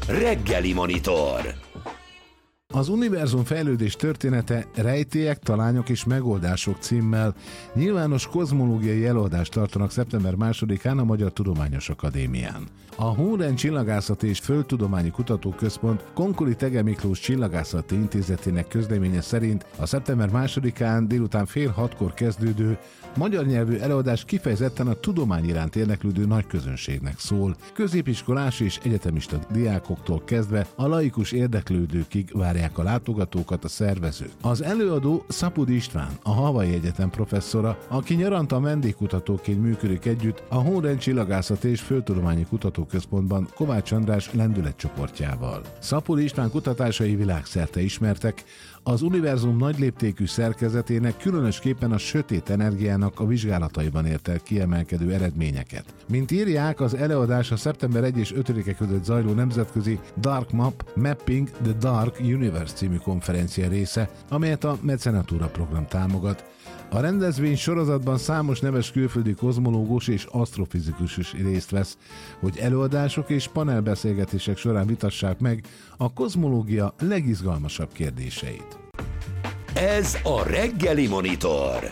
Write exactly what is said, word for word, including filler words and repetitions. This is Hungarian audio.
Reggeli Monitor. Az univerzum fejlődés története, rejtélyek, talányok és megoldások címmel nyilvános kozmológiai előadást tartanak szeptember másodikán a Magyar Tudományos Akadémián. A Hohenrhein Csillagászati és Földtudományi Kutatóközpont Konkoli Thege Miklós Csillagászati Intézetének közleménye szerint a szeptember másodikán délután fél hatkor kezdődő magyar nyelvű előadás kifejezetten a tudomány iránt érdeklődő nagyközönségnek szól. Középiskolás és egyetemista diákoktól kezdve a laikus érdeklődőkig várják a látogatókat a szervezők. Az előadó Szapudi István, a Hawaii Egyetem professzora, aki nyaranta vendégkutatóként működik együtt a Hohenrhein Csillagászati és Földtudományi Kutatóközpontban Kovács András lendületcsoportjával. Szapudi István kutatásai világszerte ismertek, az univerzum nagyléptékű szerkezetének, különösképpen a sötét energiának a vizsgálataiban ért el kiemelkedő eredményeket. Mint írják, az előadás a szeptember elseje és ötödike között zajló nemzetközi Dark Map Mapping the Dark Universe című konferencia része, amelyet a Mecenatúra program támogat. A rendezvény sorozatban számos neves külföldi kozmológus és asztrofizikus is részt vesz, hogy előadások és panelbeszélgetések során vitassák meg a kozmológia legizgalmasabb kérdéseit. Ez a Reggeli Monitor.